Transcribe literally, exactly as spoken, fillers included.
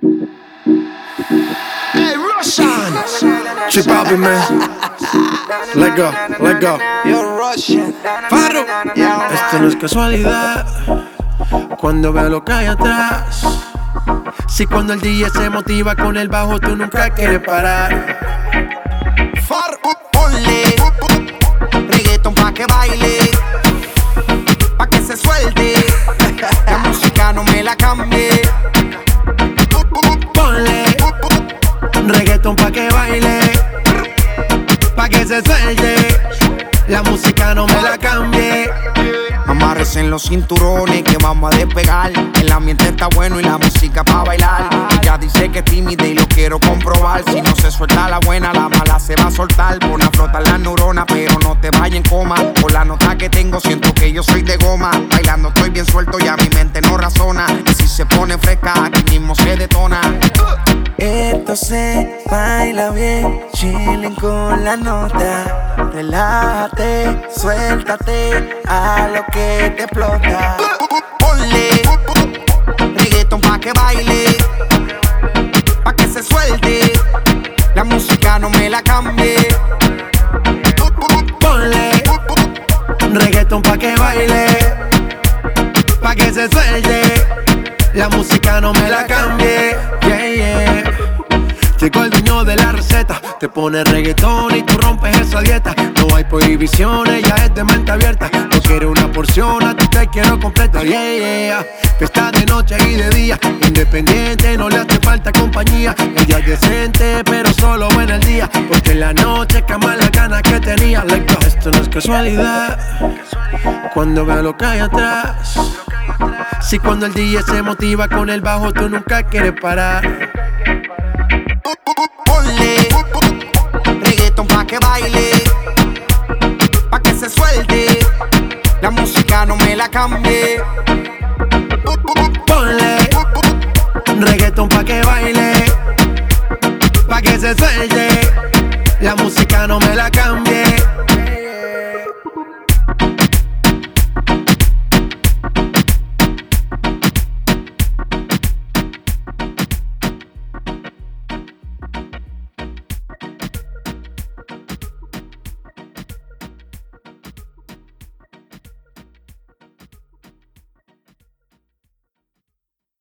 Hey, Russian. She poppin', man. Let go, let go. You're Russian. Farro. Esto no es casualidad. Cuando veo lo que hay atrás. Si cuando el D J se motiva con el bajo, tú nunca quieres parar. Farro, ponle reggaeton pa' que baile, pa' que se suelte. La música no me la cambie. Ponle reggaeton pa' que baile, pa' que se suelte. La música no me la cambie. Amárrese en los cinturones que vamos a despegar. El ambiente está bueno y la música pa' bailar. Ella dice que es tímida y lo quiero comprobar. Si no se suelta la buena, la mala se va a soltar. Pon a flotar las neuronas, pero no te vayas en coma. Por la nota que tengo siento que yo soy de goma. Bailando estoy bien suelto, ya mi mente no razona. Y si se pone fresca, aquí mismo se detona. Esto se baila bien, chilling con la nota. Relájate, suéltate a lo que te explota. Ponle reggaeton pa' que baile, pa' que se suelte. La música no me la cambie. Ponle reggaeton pa' que baile, pa' que se suelte. La música no me la cambie. Yeah, yeah. Llegó el dueño de la receta. Te pone reggaetón y tú rompes esa dieta. No hay prohibiciones, ya es de mente abierta. No quiero una porción, a ti te quiero completa. Yeah, yeah. Fiesta de noche y de día. Independiente, no le hace falta compañía. Ella es decente, pero solo en el día. Porque en la noche cama las ganas que tenía. Like, oh, esto no es casualidad. Cuando veo lo que hay atrás. Si cuando el D J se motiva con el bajo, tú nunca quieres parar. Ponle reggaeton pa' que baile, pa' que se suelte. La música no me la cambie. Ponle reggaeton pa' que baile, pa' que se suelte. La música no me la cambie.